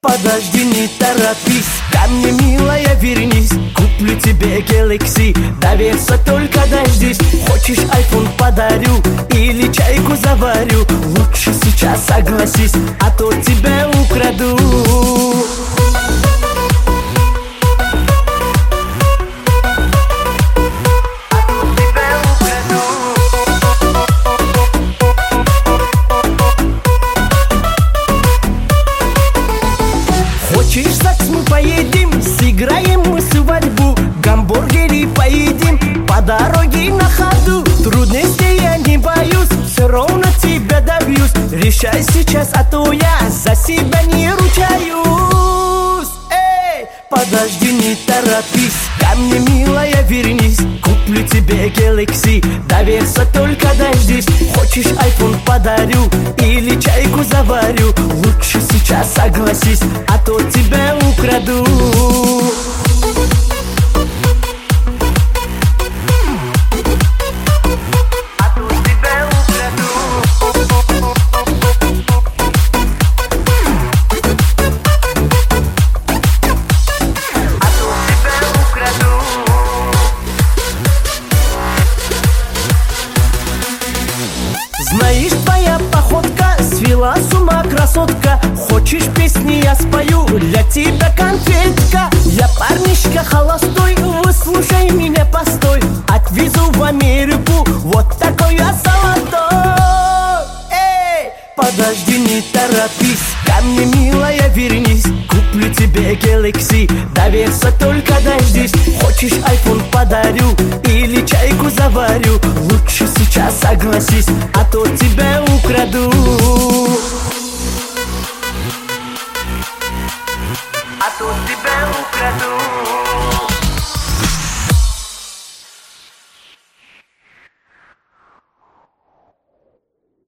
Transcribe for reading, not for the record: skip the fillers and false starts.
Подожди, не торопись, ко мне, милая, вернись. Куплю тебе Galaxy, доверься, только дождись. Хочешь iPhone подарю или чайку заварю? Лучше сейчас согласись, а то тебя украду. Хочешь секс, мы поедем, сыграем мы свадьбу, гамбургеры поедим по дороге на ходу. Трудностей я не боюсь, все равно тебя добьюсь. Решай сейчас, а то я за себя не ручаюсь. Эй, подожди, не торопись, ко мне, милая, вернись. Куплю тебе Galaxy, доверься, только дождись. Хочешь iPhone подарю или чайку заварю? Лучше сейчас согласись, а то тебя украду. Знаешь, твоя походка свела с ума, красотка. Хочешь, песни я спою, для тебя конфетка. Я парнишка холостой, выслушай меня, постой. Отвезу в Америку, вот такой я золотой. Эй, подожди, не торопись, ко мне, милая, вернись. Куплю тебе Galaxy, доверься, только дождись. Хочешь iPhone подарю или чайку заварю? Лучше сейчас согласись, а то тебя украду.